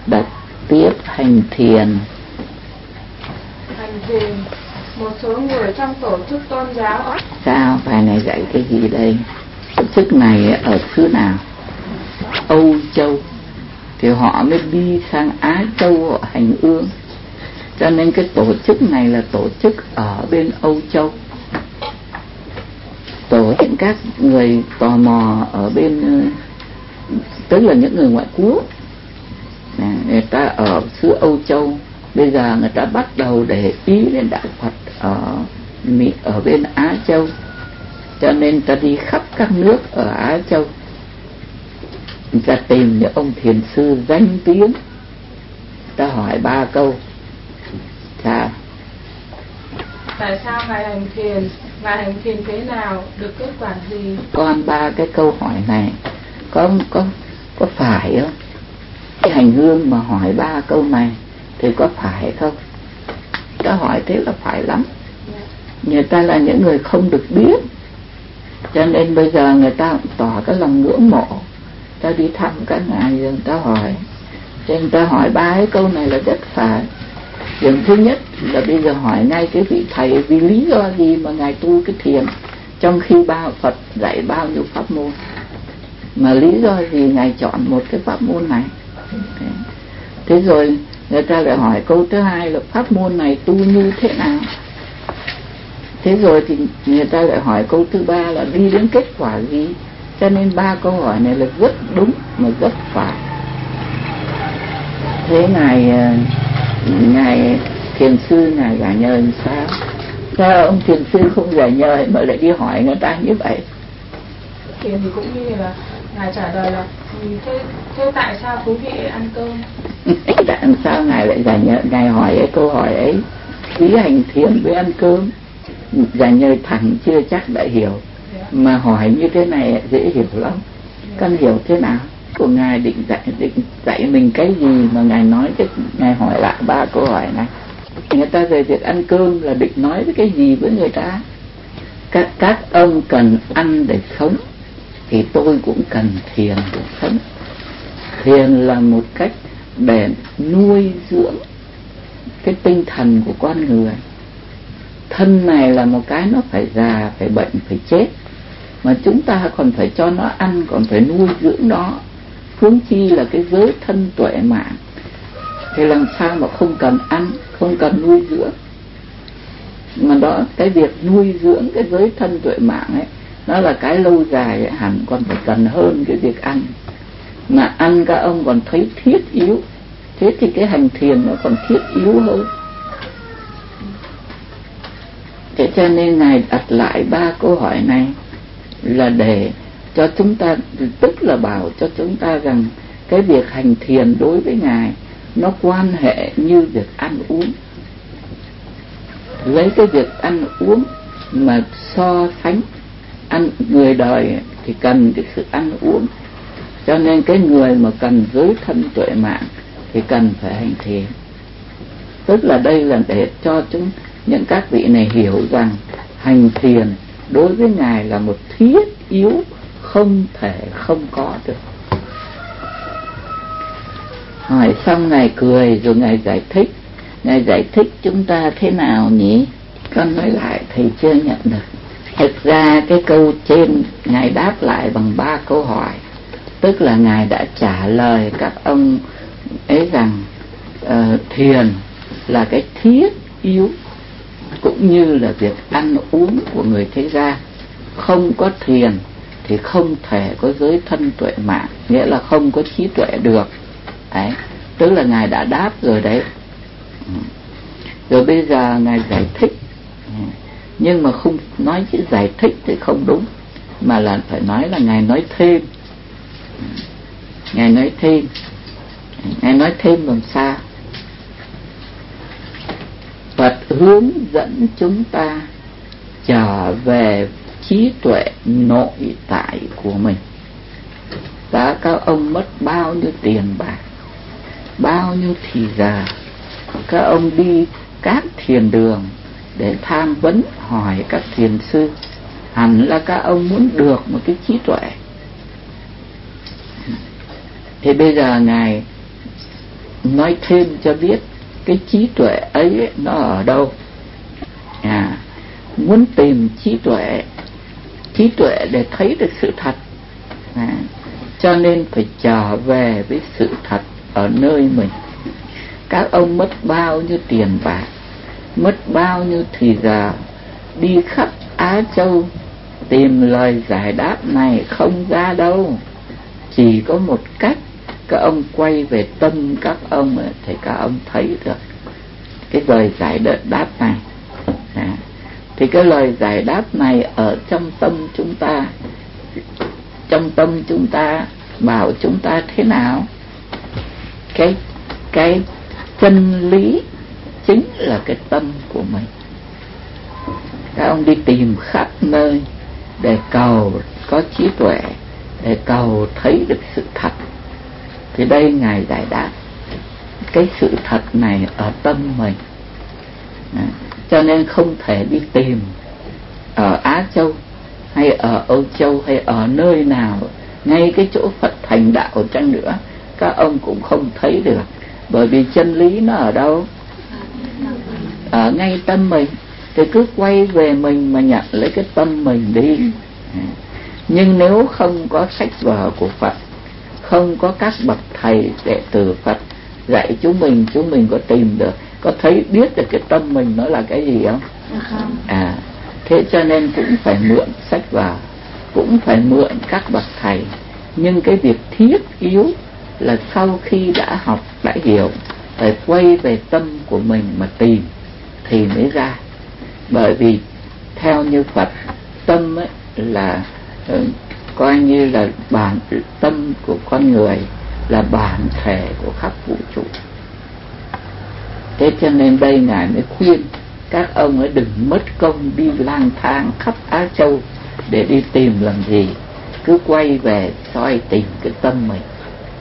Đọc tiếp hành thiền. Hành thiền, một số người trong tổ chức tôn giáo. Sao bài này dạy cái gì đây? Tổ chức này ở xứ nào? Âu Châu. Thì họ mới đi sang Á Châu họ hành ương. Cho nên cái tổ chức này là tổ chức ở bên Âu Châu. Tổ chức các người tò mò ở bên, tức là những người ngoại quốc, người ta ở xứ Âu Châu. Bây giờ người ta bắt đầu để ý đến đạo Phật ở bên Á Châu. Cho nên ta đi khắp các nước ở Á Châu, người ta tìm những ông thiền sư danh tiếng, ta hỏi 3 câu. Sao? Tại sao ngài hành thiền? Ngài hành thiền thế nào? Được kết quả gì? Con 3 cái câu hỏi này có phải không? Cái hành hương mà hỏi 3 câu này thì có phải không? Ta hỏi thế là phải lắm. Người ta là những người không được biết, cho nên bây giờ người ta tỏ cái lòng ngưỡng mộ. Ta đi thăm các ngài rồi ta hỏi, cho nên ta hỏi 3 cái câu này là rất phải. Điểm thứ nhất là bây giờ hỏi ngay cái vị thầy, vì lý do gì mà ngài tu cái thiền trong khi Phật dạy bao nhiêu pháp môn, mà lý do gì ngài chọn một cái pháp môn này? Thế rồi người ta lại hỏi câu thứ hai là pháp môn này tu như thế nào? Thế rồi thì người ta lại hỏi câu thứ 3 là đi đến kết quả gì? Cho nên 3 câu hỏi này là rất đúng mà rất phải. Thế ngài thiền sư ngài giải nhờ làm sao? Sao ông thiền sư không giải nhờ mà lại đi hỏi người ta như vậy? Thiền thì cũng như là ngài trả lời là thế tại sao quý vị ăn cơm? Tại sao ngài lại giải nhờ? Ngài hỏi cái câu hỏi ấy, ý hành thiền với ăn cơm. Giải nhờ thẳng chưa chắc đã hiểu, mà hỏi như thế này dễ hiểu lắm. Cần hiểu thế nào? Của ngài định dạy mình cái gì mà ngài nói ngài hỏi lại 3 câu hỏi này? Người ta về việc ăn cơm là định nói với cái gì với người ta? Các ông cần ăn để sống, thì tôi cũng cần thiền để sống. Thiền là một cách để nuôi dưỡng cái tinh thần của con người. Thân này là một cái nó phải già, phải bệnh, phải chết, mà chúng ta còn phải cho nó ăn, còn phải nuôi dưỡng nó. Huống chi là cái giới thân tuệ mạng, thì làm sao mà không cần ăn, không cần nuôi dưỡng? Mà đó, cái việc nuôi dưỡng cái giới thân tuệ mạng ấy, nó là cái lâu dài ấy, hẳn còn phải cần hơn cái việc ăn. Mà ăn các ông còn thấy thiết yếu, thế thì cái hành thiền nó còn thiết yếu hơn. Thế cho nên ngài đặt lại 3 câu hỏi này là để cho chúng ta, tức là bảo cho chúng ta rằng cái việc hành thiền đối với ngài nó quan hệ như việc ăn uống. Lấy cái việc ăn uống mà so sánh, người đời thì cần cái sự ăn uống, cho nên cái người mà cần giới thân tuệ mạng thì cần phải hành thiền. Tức là đây là để cho những các vị này hiểu rằng hành thiền đối với ngài là một thiết yếu, không thể không có được. Hỏi xong ngài cười rồi ngài giải thích. Ngài giải thích chúng ta thế nào nhỉ? Con nói lại thầy chưa nhận được. Thực ra cái câu trên ngài đáp lại bằng 3 câu hỏi. Tức là ngài đã trả lời các ông ấy rằng thiền là cái thiết yếu, cũng như là việc ăn uống của người thế gian. Không có thiền thì không thể có giới thân tuệ mạng, nghĩa là không có trí tuệ được. Đấy, tức là ngài đã đáp rồi đấy. Rồi bây giờ ngài giải thích, nhưng mà không nói chữ giải thích thì không đúng, mà là phải nói là ngài nói thêm. Ngài nói thêm. Ngài nói thêm làm sao? Phật hướng dẫn chúng ta trở về trí tuệ nội tại của mình. Các ông mất bao nhiêu tiền bạc, bao nhiêu thì giờ, các ông đi các thiền đường để tham vấn hỏi các thiền sư, hẳn là các ông muốn được một cái trí tuệ. Thì bây giờ ngài nói thêm cho biết cái trí tuệ ấy nó ở đâu. Muốn tìm trí tuệ để thấy được sự thật, cho nên phải trở về với sự thật ở nơi mình. Các ông mất bao nhiêu tiền bạc, mất bao nhiêu thời giờ đi khắp Á Châu tìm lời giải đáp này không ra đâu. Chỉ có một cách, các ông quay về tâm các ông thì các ông thấy được cái lời giải đáp này. Thì cái lời giải đáp này ở trong tâm chúng ta. Trong tâm chúng ta bảo chúng ta thế nào? Cái chân lý chính là cái tâm của mình. Các ông đi tìm khắp nơi để cầu có trí tuệ, để cầu thấy được sự thật. Thì đây Ngài giải đáp cái sự thật này ở tâm mình. Cho nên không thể đi tìm ở Á Châu hay ở Âu Châu hay ở nơi nào, ngay cái chỗ Phật thành đạo chăng nữa, các ông cũng không thấy được. Bởi vì chân lý nó ở đâu? Ở ngay tâm mình. Thì cứ quay về mình mà nhận lấy cái tâm mình đi. Nhưng nếu không có sách vở của Phật, không có các bậc thầy đệ tử Phật dạy chúng mình có tìm được, có thấy biết được cái tâm mình nó là cái gì không? Thế cho nên cũng phải mượn sách vở, cũng phải mượn các bậc thầy. Nhưng cái việc thiết yếu là sau khi đã học, đã hiểu, phải quay về tâm của mình mà tìm thì mới ra. Bởi vì theo như Phật, tâm ấy là coi như là bản tâm của con người, là bản thể của khắp vũ trụ. Thế cho nên đây Ngài mới khuyên các ông ấy đừng mất công đi lang thang khắp Á Châu để đi tìm làm gì. Cứ quay về soi tìm cái tâm mình.